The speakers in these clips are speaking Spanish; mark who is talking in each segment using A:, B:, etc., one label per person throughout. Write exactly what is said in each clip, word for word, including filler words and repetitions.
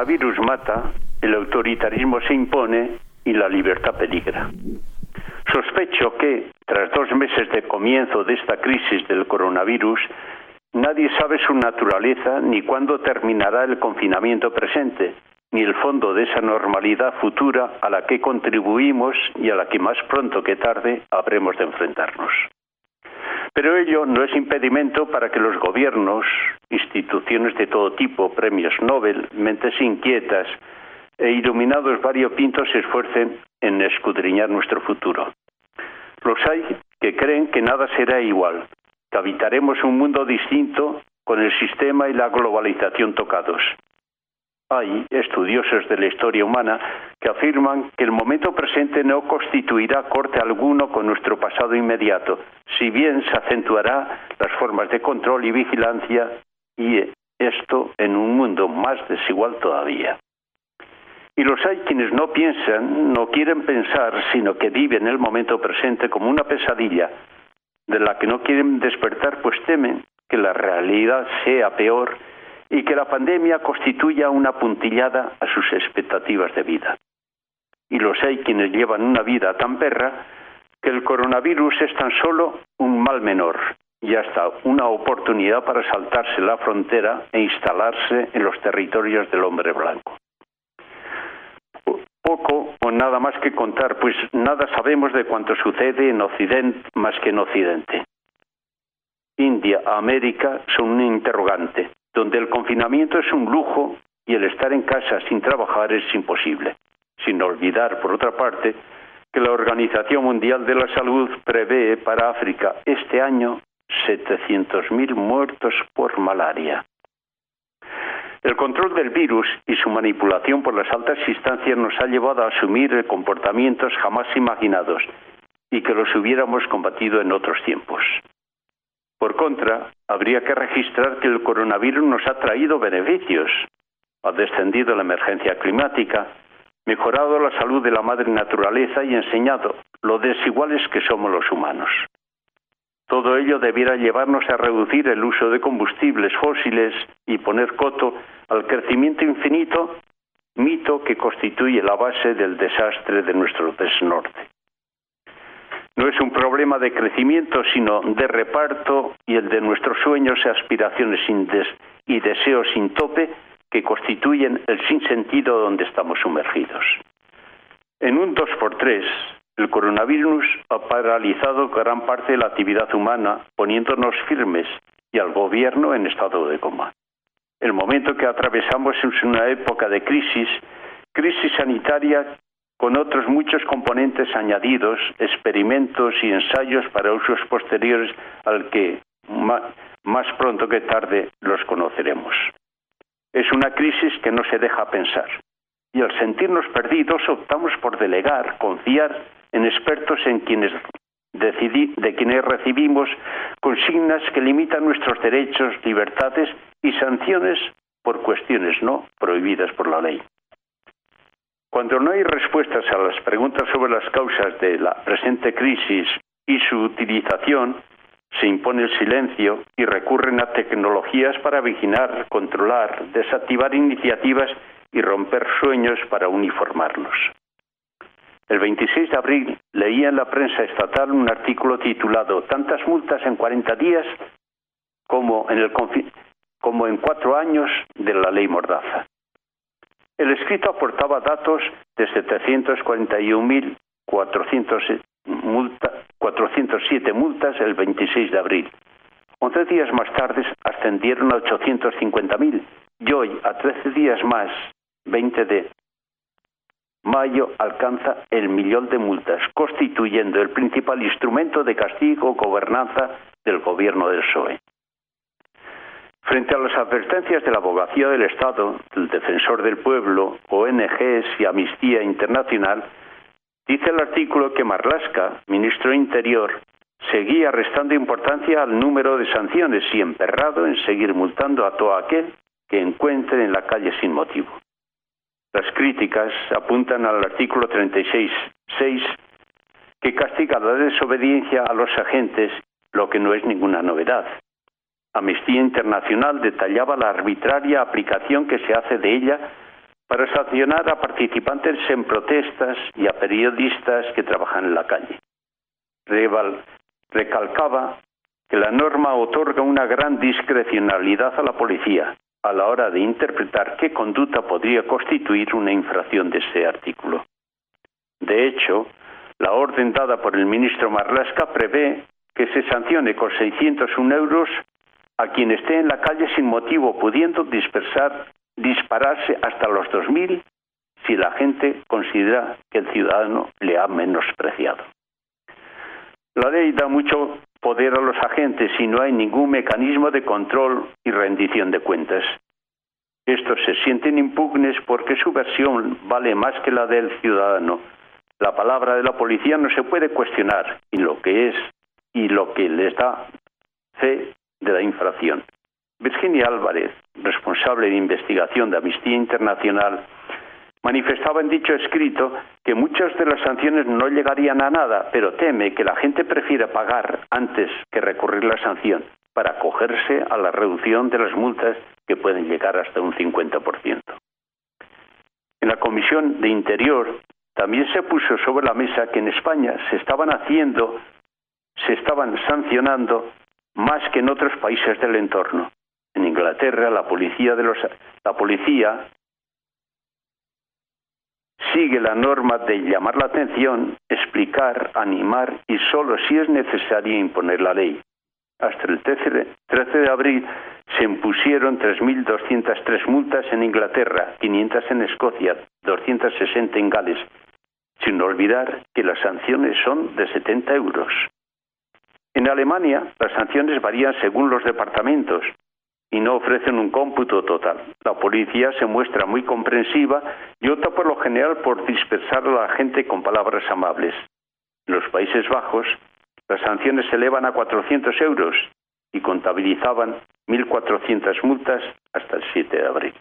A: coronavirus mata, el autoritarismo se impone y la libertad peligra. Sospecho que, tras dos meses de comienzo de esta crisis del coronavirus, nadie sabe su naturaleza ni cuándo terminará el confinamiento presente, ni el fondo de esa normalidad futura a la que contribuimos y a la que más pronto que tarde habremos de enfrentarnos. Pero ello no es impedimento para que los gobiernos, instituciones de todo tipo, premios Nobel, mentes inquietas e iluminados variopintos se esfuercen en escudriñar nuestro futuro. Los hay que creen que nada será igual, que habitaremos un mundo distinto con el sistema y la globalización tocados. Hay estudiosos de la historia humana que afirman que el momento presente no constituirá corte alguno con nuestro pasado inmediato, si bien se acentuará las formas de control y vigilancia, y esto en un mundo más desigual todavía. Y los hay quienes no piensan, no quieren pensar, sino que viven el momento presente como una pesadilla, de la que no quieren despertar, pues temen que la realidad sea peor y que la pandemia constituya una puntillada a sus expectativas de vida. Y los hay quienes llevan una vida tan perra que el coronavirus es tan solo un mal menor y hasta una oportunidad para saltarse la frontera e instalarse en los territorios del hombre blanco. Poco o nada más que contar, pues nada sabemos de cuanto sucede en Occidente más que en Occidente. India, América son un interrogante, donde el confinamiento es un lujo y el estar en casa sin trabajar es imposible. Sin olvidar, por otra parte, que la Organización Mundial de la Salud prevé para África este año setecientos mil muertos por malaria. El control del virus y su manipulación por las altas instancias nos ha llevado a asumir comportamientos jamás imaginados y que los hubiéramos combatido en otros tiempos. Por contra, habría que registrar que el coronavirus nos ha traído beneficios. Ha descendido la emergencia climática, mejorado la salud de la madre naturaleza y enseñado lo desiguales que somos los humanos. Todo ello debiera llevarnos a reducir el uso de combustibles fósiles y poner coto al crecimiento infinito, mito que constituye la base del desastre de nuestro desnorte. No es un problema de crecimiento, sino de reparto y el de nuestros sueños y aspiraciones sin des- y deseos sin tope que constituyen el sinsentido donde estamos sumergidos. En un dos por tres, el coronavirus ha paralizado gran parte de la actividad humana, poniéndonos firmes y al gobierno en estado de coma. El momento que atravesamos es una época de crisis, crisis sanitaria con otros muchos componentes añadidos, experimentos y ensayos para usos posteriores al que más pronto que tarde los conoceremos. Es una crisis que no se deja pensar. Y al sentirnos perdidos optamos por delegar, confiar en expertos en quienes decidi, de quienes recibimos consignas que limitan nuestros derechos, libertades y sanciones por cuestiones no prohibidas por la ley. Cuando no hay respuestas a las preguntas sobre las causas de la presente crisis y su utilización, se impone el silencio y recurren a tecnologías para vigilar, controlar, desactivar iniciativas y romper sueños para uniformarlos. El veintiséis de abril leía en la prensa estatal un artículo titulado «Tantas multas en cuarenta días como en, el confi- como en cuatro años de la ley Mordaza». El escrito aportaba datos de setecientos cuarenta y un mil cuatrocientos siete multas el veintiséis de abril. once días más tarde ascendieron a ochocientos cincuenta mil y hoy, a trece días más, veinte de mayo, alcanza el millón de multas, constituyendo el principal instrumento de castigo o gobernanza del gobierno del P S O E. Frente a las advertencias de la Abogacía del Estado, del Defensor del Pueblo, O N Ges y Amnistía Internacional, dice el artículo que Marlaska, ministro de Interior, seguía restando importancia al número de sanciones y emperrado en seguir multando a todo aquel que encuentre en la calle sin motivo. Las críticas apuntan al artículo treinta y seis punto seis, que castiga la desobediencia a los agentes, lo que no es ninguna novedad. Amnistía Internacional detallaba la arbitraria aplicación que se hace de ella para sancionar a participantes en protestas y a periodistas que trabajan en la calle. Reval, recalcaba que la norma otorga una gran discrecionalidad a la policía a la hora de interpretar qué conducta podría constituir una infracción de ese artículo. De hecho, la orden dada por el ministro Marlaska prevé que se sancione con seiscientos un euros a quien esté en la calle sin motivo, pudiendo dispersar, dispararse hasta los dos mil si la gente considera que el ciudadano le ha menospreciado. La ley da mucho poder a los agentes y no hay ningún mecanismo de control y rendición de cuentas. Estos se sienten impugnes porque su versión vale más que la del ciudadano. La palabra de la policía no se puede cuestionar y lo que es y lo que les da fe de la infracción. Virginia Álvarez, responsable de investigación de Amnistía Internacional, manifestaba en dicho escrito que muchas de las sanciones no llegarían a nada, pero teme que la gente prefiera pagar antes que recurrir la sanción para acogerse a la reducción de las multas que pueden llegar hasta un cincuenta por ciento. En la Comisión de Interior también se puso sobre la mesa que en España se estaban haciendo, se estaban sancionando más que en otros países del entorno. En Inglaterra, la policía de los, la policía sigue la norma de llamar la atención, explicar, animar y solo si es necesario imponer la ley. Hasta el trece de abril se impusieron tres mil doscientas tres multas en Inglaterra, quinientas en Escocia, doscientas sesenta en Gales, sin olvidar que las sanciones son de setenta euros. En Alemania, las sanciones varían según los departamentos y no ofrecen un cómputo total. La policía se muestra muy comprensiva y opta por lo general por dispersar a la gente con palabras amables. En los Países Bajos, las sanciones se elevan a cuatrocientos euros y contabilizaban mil cuatrocientas multas hasta el siete de abril.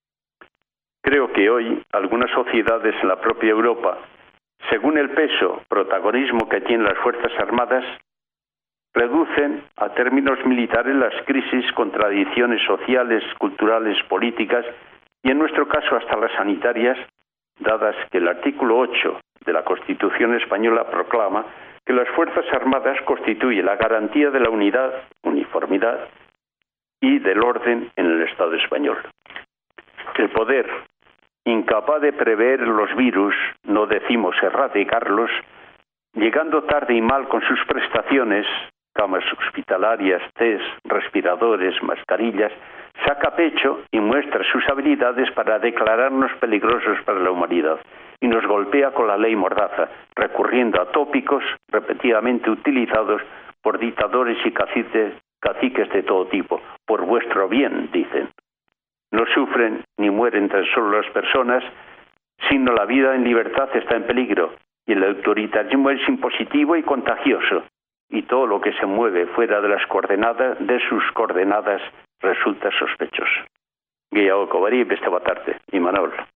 A: Creo que hoy algunas sociedades en la propia Europa, según el peso, protagonismo que tienen las Fuerzas Armadas, reducen a términos militares las crisis, contradicciones sociales, culturales, políticas y en nuestro caso hasta las sanitarias, dadas que el artículo ocho de la Constitución española proclama que las Fuerzas Armadas constituyen la garantía de la unidad, uniformidad y del orden en el Estado español. El poder, incapaz de prever los virus, no decimos erradicarlos, llegando tarde y mal con sus prestaciones, camas hospitalarias, test, respiradores, mascarillas, saca pecho y muestra sus habilidades para declararnos peligrosos para la humanidad y nos golpea con la ley Mordaza, recurriendo a tópicos repetidamente utilizados por dictadores y caciques, caciques de todo tipo. Por vuestro bien, dicen. No sufren ni mueren tan solo las personas, sino la vida en libertad está en peligro y el autoritarismo es impositivo y contagioso. Y todo lo que se mueve fuera de las coordenadas, de sus coordenadas, resulta sospechoso. Gehiago barik, beste bat arte, Imanol.